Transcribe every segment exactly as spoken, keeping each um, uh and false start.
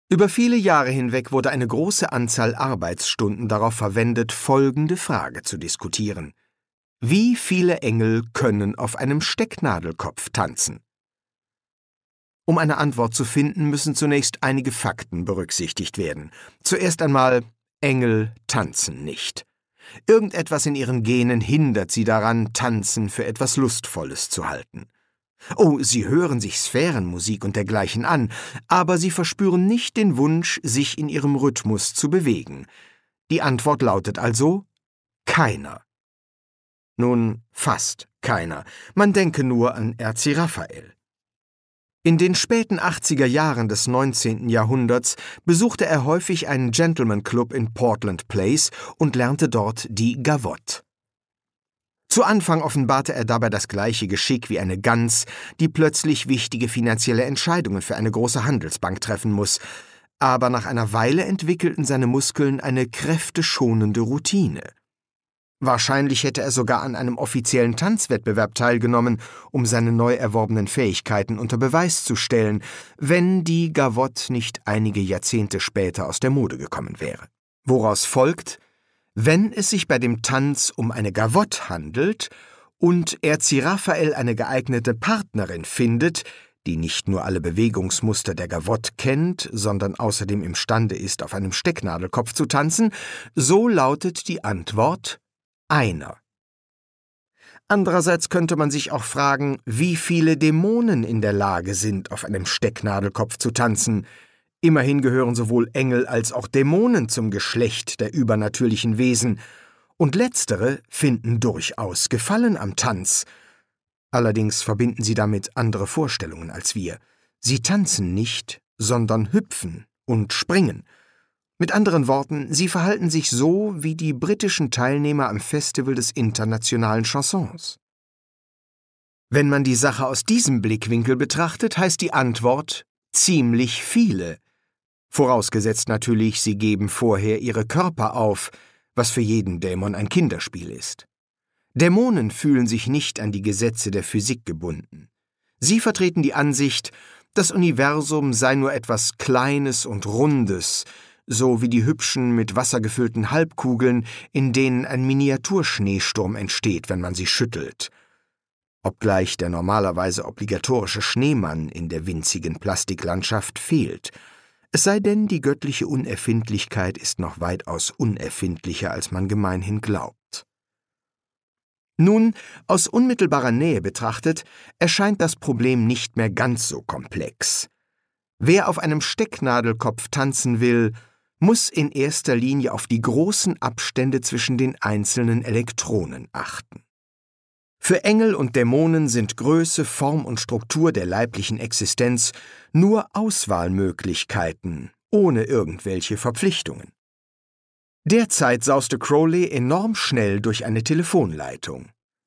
Über viele Jahre hinweg wurde eine große Anzahl Arbeitsstunden darauf verwendet, folgende Frage zu diskutieren: Wie viele Engel können auf einem Stecknadelkopf tanzen? Um eine Antwort zu finden, müssen zunächst einige Fakten berücksichtigt werden. Zuerst einmal, Engel tanzen nicht. Irgendetwas in ihren Genen hindert sie daran, Tanzen für etwas Lustvolles zu halten. Oh, sie hören sich Sphärenmusik und dergleichen an, aber sie verspüren nicht den Wunsch, sich in ihrem Rhythmus zu bewegen. Die Antwort lautet also: keiner. Nun, fast keiner. Man denke nur an Erzi Raphael. In den späten achtziger Jahren des neunzehnten Jahrhunderts besuchte er häufig einen Gentleman-Club in Portland Place und lernte dort die Gavotte. Zu Anfang offenbarte er dabei das gleiche Geschick wie eine Gans, die plötzlich wichtige finanzielle Entscheidungen für eine große Handelsbank treffen muss, aber nach einer Weile entwickelten seine Muskeln eine kräfteschonende Routine. Wahrscheinlich hätte er sogar an einem offiziellen Tanzwettbewerb teilgenommen, um seine neu erworbenen Fähigkeiten unter Beweis zu stellen, wenn die Gavotte nicht einige Jahrzehnte später aus der Mode gekommen wäre. Woraus folgt: Wenn es sich bei dem Tanz um eine Gavotte handelt und Erzi Raphael eine geeignete Partnerin findet, die nicht nur alle Bewegungsmuster der Gavotte kennt, sondern außerdem imstande ist, auf einem Stecknadelkopf zu tanzen, so lautet die Antwort: einer. Andererseits könnte man sich auch fragen, wie viele Dämonen in der Lage sind, auf einem Stecknadelkopf zu tanzen. Immerhin gehören sowohl Engel als auch Dämonen zum Geschlecht der übernatürlichen Wesen, und letztere finden durchaus Gefallen am Tanz. Allerdings verbinden sie damit andere Vorstellungen als wir. Sie tanzen nicht, sondern hüpfen und springen. Mit anderen Worten, sie verhalten sich so wie die britischen Teilnehmer am Festival des internationalen Chansons. Wenn man die Sache aus diesem Blickwinkel betrachtet, heißt die Antwort ziemlich viele. Vorausgesetzt natürlich, sie geben vorher ihre Körper auf, was für jeden Dämon ein Kinderspiel ist. Dämonen fühlen sich nicht an die Gesetze der Physik gebunden. Sie vertreten die Ansicht, das Universum sei nur etwas Kleines und Rundes, so wie die hübschen, mit Wasser gefüllten Halbkugeln, in denen ein Miniaturschneesturm entsteht, wenn man sie schüttelt. Obgleich der normalerweise obligatorische Schneemann in der winzigen Plastiklandschaft fehlt. Es sei denn, die göttliche Unerfindlichkeit ist noch weitaus unerfindlicher, als man gemeinhin glaubt. Nun, aus unmittelbarer Nähe betrachtet, erscheint das Problem nicht mehr ganz so komplex. Wer auf einem Stecknadelkopf tanzen will, muss in erster Linie auf die großen Abstände zwischen den einzelnen Elektronen achten. Für Engel und Dämonen sind Größe, Form und Struktur der leiblichen Existenz nur Auswahlmöglichkeiten, ohne irgendwelche Verpflichtungen. Derzeit sauste Crowley enorm schnell durch eine Telefonleitung.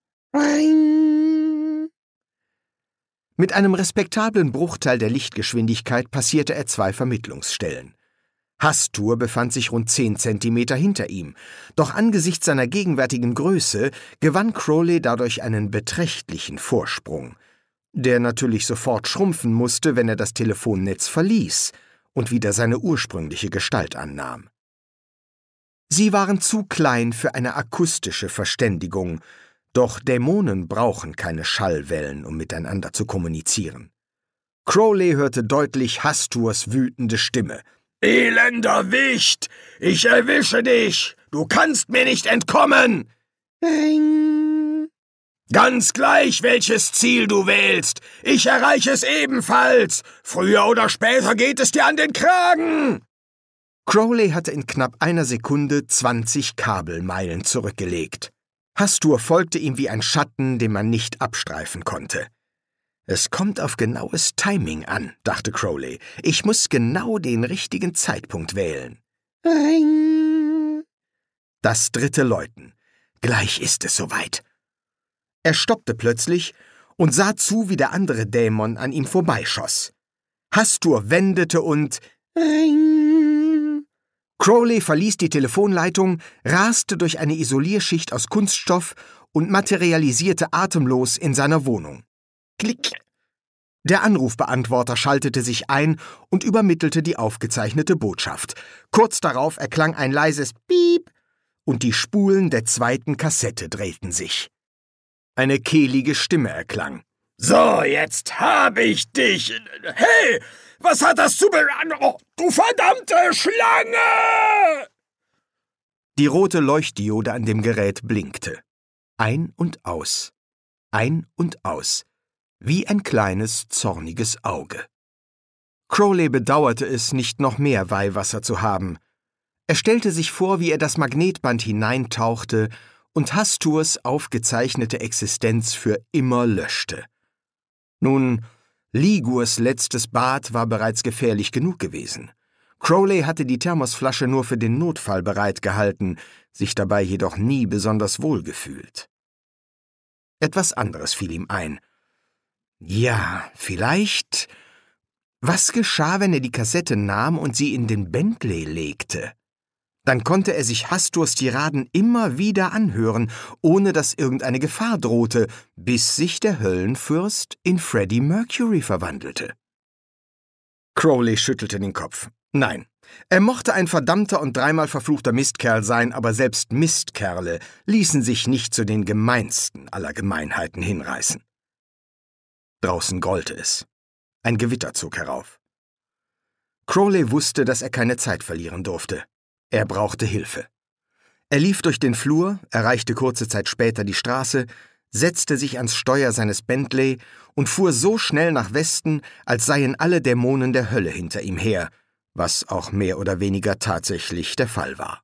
Mit einem respektablen Bruchteil der Lichtgeschwindigkeit passierte er zwei Vermittlungsstellen. Hastur befand sich rund zehn Zentimeter hinter ihm, doch angesichts seiner gegenwärtigen Größe gewann Crowley dadurch einen beträchtlichen Vorsprung, der natürlich sofort schrumpfen musste, wenn er das Telefonnetz verließ und wieder seine ursprüngliche Gestalt annahm. Sie waren zu klein für eine akustische Verständigung, doch Dämonen brauchen keine Schallwellen, um miteinander zu kommunizieren. Crowley hörte deutlich Hasturs wütende Stimme. »Elender Wicht! Ich erwische dich! Du kannst mir nicht entkommen!« Bing. »Ganz gleich, welches Ziel du wählst! Ich erreiche es ebenfalls! Früher oder später geht es dir an den Kragen!« Crowley hatte in knapp einer Sekunde zwanzig Kabelmeilen zurückgelegt. Hastur folgte ihm wie ein Schatten, den man nicht abstreifen konnte. »Es kommt auf genaues Timing an«, dachte Crowley. »Ich muss genau den richtigen Zeitpunkt wählen.« Ring. Das dritte Läuten. Gleich ist es soweit. Er stoppte plötzlich und sah zu, wie der andere Dämon an ihm vorbeischoss. Hastur wendete und Ring. Crowley verließ die Telefonleitung, raste durch eine Isolierschicht aus Kunststoff und materialisierte atemlos in seiner Wohnung. Klick! Der Anrufbeantworter schaltete sich ein und übermittelte die aufgezeichnete Botschaft. Kurz darauf erklang ein leises Piep und die Spulen der zweiten Kassette drehten sich. Eine kehlige Stimme erklang. »So, jetzt hab ich dich! Hey, was hat das zu bedeuten? Oh, du verdammte Schlange!« Die rote Leuchtdiode an dem Gerät blinkte. Ein und aus. Ein und aus. Wie ein kleines, zorniges Auge. Crowley bedauerte es, nicht noch mehr Weihwasser zu haben. Er stellte sich vor, wie er das Magnetband hineintauchte und Hasturs aufgezeichnete Existenz für immer löschte. Nun, Ligurs letztes Bad war bereits gefährlich genug gewesen. Crowley hatte die Thermosflasche nur für den Notfall bereitgehalten, sich dabei jedoch nie besonders wohl gefühlt. Etwas anderes fiel ihm ein. Ja, vielleicht... Was geschah, wenn er die Kassette nahm und sie in den Bentley legte? Dann konnte er sich Hasturs Tiraden immer wieder anhören, ohne dass irgendeine Gefahr drohte, bis sich der Höllenfürst in Freddie Mercury verwandelte. Crowley schüttelte den Kopf. Nein, er mochte ein verdammter und dreimal verfluchter Mistkerl sein, aber selbst Mistkerle ließen sich nicht zu den gemeinsten aller Gemeinheiten hinreißen. Draußen grollte es. Ein Gewitter zog herauf. Crowley wusste, dass er keine Zeit verlieren durfte. Er brauchte Hilfe. Er lief durch den Flur, erreichte kurze Zeit später die Straße, setzte sich ans Steuer seines Bentley und fuhr so schnell nach Westen, als seien alle Dämonen der Hölle hinter ihm her, was auch mehr oder weniger tatsächlich der Fall war.